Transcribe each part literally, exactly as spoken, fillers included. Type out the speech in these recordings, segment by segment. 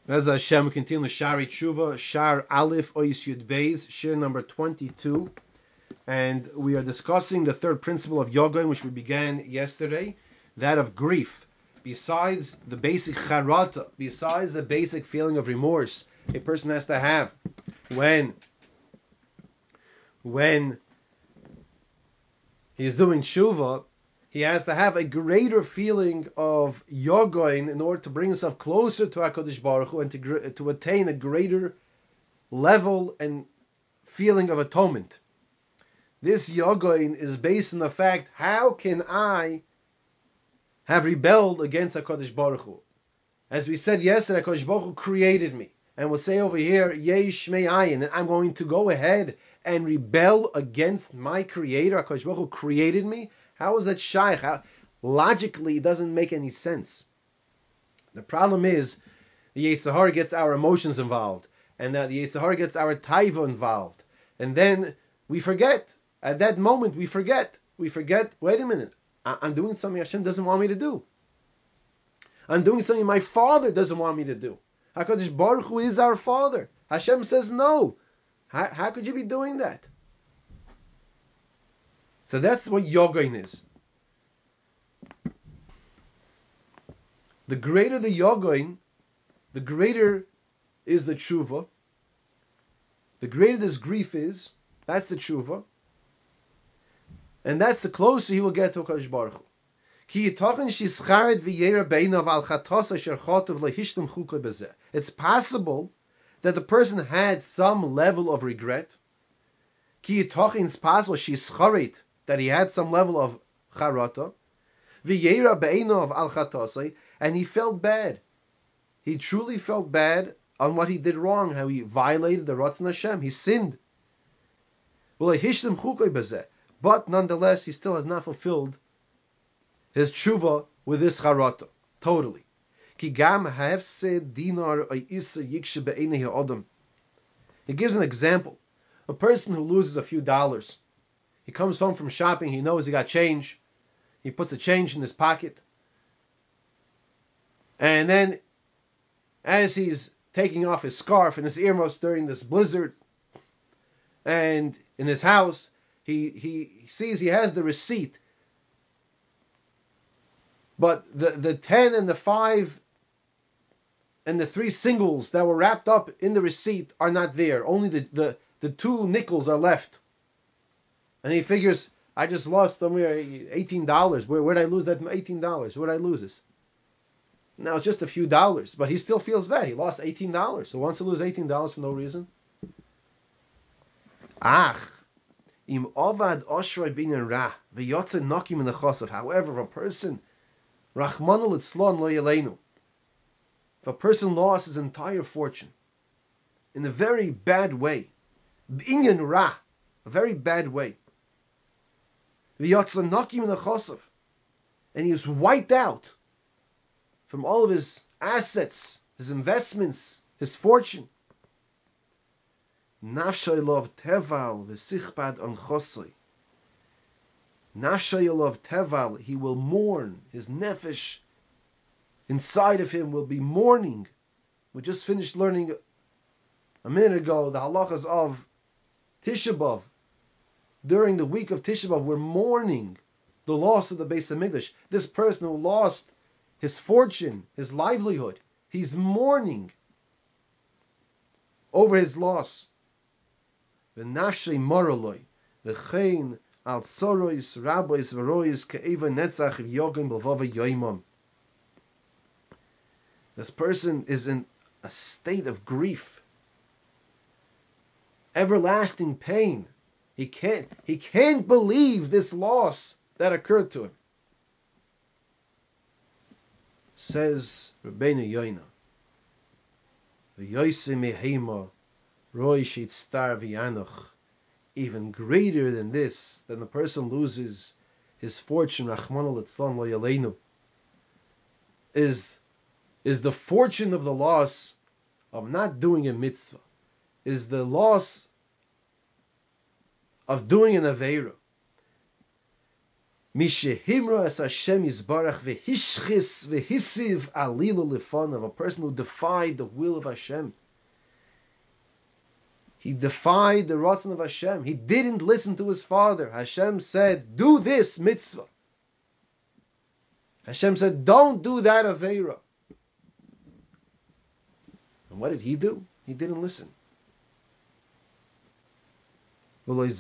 As Hashem, we continue Shari Tshuva, Shar Aleph Ois Yud Beis, Shir number twenty-two, and we are discussing the third principle of yoga, which we began yesterday, that of grief. Besides the basic charata, besides the basic feeling of remorse a person has to have when when he is doing tshuva, he has to have a greater feeling of yogain in order to bring himself closer to HaKadosh Baruch Hu and to, to attain a greater level and feeling of atonement. This yogain is based on the fact, how can I have rebelled against HaKadosh Baruch Hu? As we said yesterday, HaKadosh Baruch Hu created me. And we'll say over here, Yesh Mei Ayin, and I'm going to go ahead and rebel against my Creator. HaKadosh Baruch Hu created me. How is that shaykh? How, logically, it doesn't make any sense. The problem is, the Yetzer Hara gets our emotions involved, and that the Yetzer Hara gets our taiva involved. And then we forget. At that moment, we forget. We forget, wait a minute, I, I'm doing something Hashem doesn't want me to do. I'm doing something my Father doesn't want me to do. HaKadosh Baruch Hu is our Father. Hashem says no. How, how could you be doing that? So that's what yogain is. The greater the yogain, the greater is the tshuva. The greater this grief is, that's the tshuva. And that's the closer he will get to HaKadosh Baruch Hu. It's possible that the person had some level of regret. It's possible that he had some level of charata, and he felt bad. He truly felt bad on what he did wrong, how he violated the Ratzon Hashem. He sinned. But nonetheless, he still has not fulfilled his tshuva with this charata totally. He gives an example. A person who loses a few dollars. He comes home from shopping, he knows he got change. He puts the change in his pocket. And then, as he's taking off his scarf and his earmuffs during this blizzard, and in his house, he, he sees he has the receipt. But the, the ten and the five and the three singles that were wrapped up in the receipt are not there. Only the, the, the two nickels are left. And he figures, I just lost somewhere eighteen dollars. Where where did I lose that eighteen dollars? Where did I lose this? Now it's just a few dollars, but he still feels bad. He lost eighteen dollars. So wants to lose eighteen dollars for no reason. Ach, im ovad oshroi bin ra v'yotze nokim in the chosav. However, if a person, Rachmana litzlan lo yeleinu, if a person lost his entire fortune in a very bad way, b'inyan ra, a very bad way, v'yotze nokim in the chosav, and he is wiped out from all of his assets, his investments, his fortune. Nafshay lov teval v'sichbad on chosoi. Nafshay lov teval, he will mourn. His nefesh inside of him will be mourning. We just finished learning a minute ago the halachas of Tisha B'Av. During the week of Tisha B'Av, we're mourning the loss of the Beis Hamikdash. This person who lost his fortune, his livelihood, he's mourning over his loss. V'nafshei moraloi, v'chein al tzorois, rabois, v'rois, ke'eva netzach, v'yogim, b'lvava yoimam. This person is in a state of grief, everlasting pain. He can't, he can't believe this loss that occurred to him. Says Rabbeinu Yoina, v'yoyse mehema, roi sheitztar v'yanoch. Even greater than this, than the person loses his fortune, Rachmana litzlan lo yaleinu, is is the fortune of the loss of not doing a mitzvah, is the loss of doing an aveira. Mishehimra es Hashem Yisbarach v'hishchis v'hisiv alilu lifanav, a person who defied the will of Hashem. He defied the ratzon of Hashem. He didn't listen to his father. Hashem said, do this mitzvah. Hashem said, don't do that aveira. And what did he do? He didn't listen. He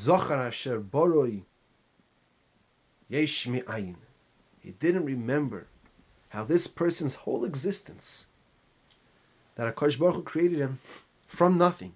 didn't remember how this person's whole existence, that HaKadosh Baruch Hu created him from nothing,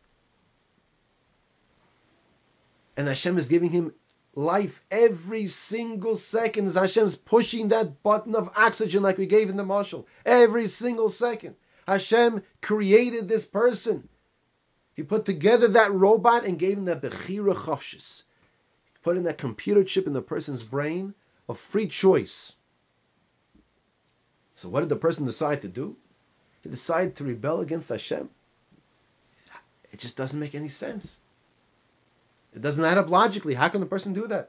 and Hashem is giving him life every single second as Hashem's pushing that button of oxygen like we gave in the mashal. Every single second. Hashem created this person. He put together that robot and gave him that Bechira Chavshis. He put in that computer chip in the person's brain of free choice. So what did the person decide to do? He decided to rebel against Hashem. It just doesn't make any sense. It doesn't add up logically. How can the person do that?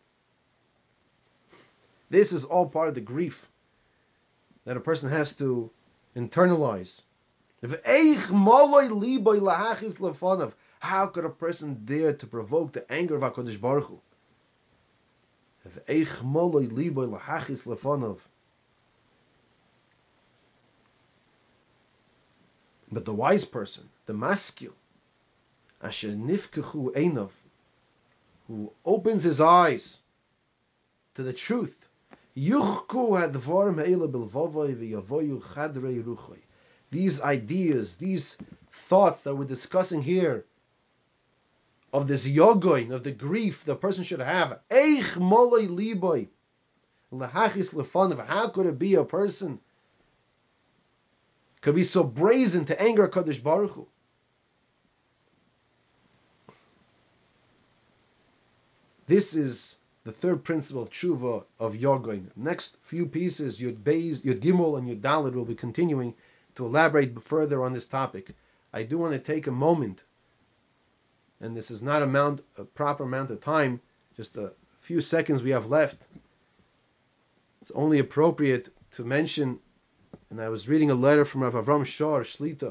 This is all part of the grief that a person has to internalize. How could a person dare to provoke the anger of HaKadosh Baruch Hu? But the wise person, the maskil, asher nifkechu einav, who opens his eyes to the truth, these ideas, these thoughts that we're discussing here, of this yogoin, of the grief the person should have, how could it be a person could be so brazen to anger Kadosh Baruch Hu? This is the third principle of tshuva of yogoin. Next few pieces, Yud Beis, Yud Gimel, and Yud Daled, will be continuing to elaborate further on this topic. I do want to take a moment, and this is not amount, a proper amount of time, just a few seconds we have left. It's only appropriate to mention, and I was reading a letter from Rav Avram Shor Shlita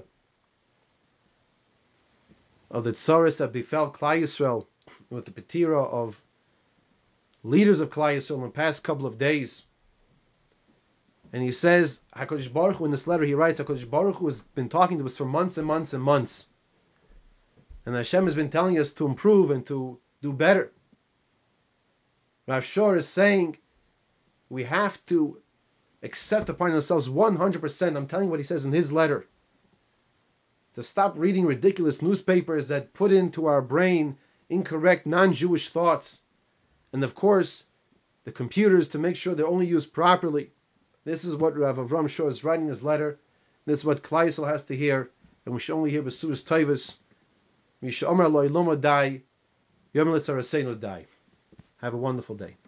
of the tzaras that befell Klal Yisrael with the petira of leaders of Klal Yisrael in the past couple of days. And he says, HaKadosh Baruch Hu, in this letter he writes, HaKadosh Baruch Hu has been talking to us for months and months and months. And Hashem has been telling us to improve and to do better. Rav Shor is saying we have to accept upon ourselves one hundred percent, I'm telling you what he says in his letter, to stop reading ridiculous newspapers that put into our brain incorrect non-Jewish thoughts. And of course, the computers, to make sure they're only used properly. This is what Rav Avram Shor is writing in his letter. This is what Klal Yisrael has to hear. And we should only hear B'suras Tovos. We should Omer Lo Iloma Dai, Yom Litzaraseinu Dai. Have a wonderful day.